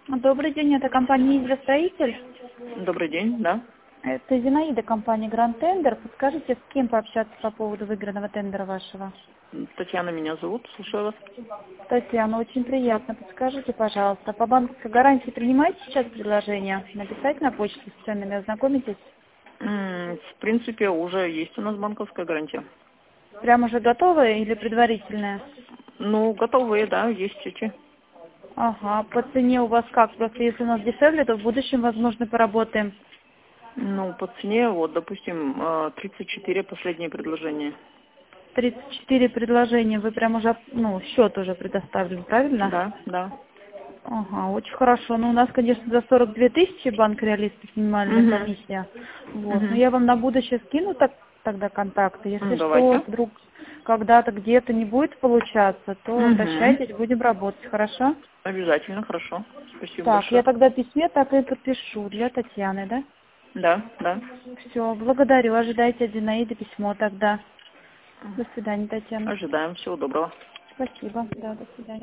Добрый день, это компания «Израиль». Добрый день, да. Это Зинаида, компания «Гранд Тендер». Подскажите, с кем пообщаться по поводу выигранного тендера вашего? Татьяна меня зовут, слушаю вас. Татьяна, очень приятно. Подскажите, пожалуйста, по банковской гарантии принимаете сейчас предложение? Написать на почту с ценами, ознакомитесь? В принципе, уже есть у нас банковская гарантия. Прям уже готовые или предварительные? Ну, готовые, да, есть чеки. Ага, по цене у вас как? Просто если у нас дешевле, то в будущем, возможно, поработаем. Ну, по цене, вот, допустим, 34 последнее предложение. 34 предложения, вы прям уже, счет уже предоставили, правильно? Да, да. Ага, очень хорошо. Ну, у нас, конечно, за 42 тысячи банк реалистов минимальная Угу. комиссия. Вот. Но Угу. я вам на будущее скину тогда контакты. Если что, Давайте. вдруг когда-то где-то не будет получаться, то Угу. обращайтесь, будем работать, хорошо? Обязательно, хорошо. Спасибо Так, я большое. тогда письме так и подпишу для Татьяны, да? Да, да. Все, благодарю. Ожидайте от Зинаиды письмо тогда. До свидания, Татьяна. Ожидаем. Всего доброго. Спасибо. Да, до свидания.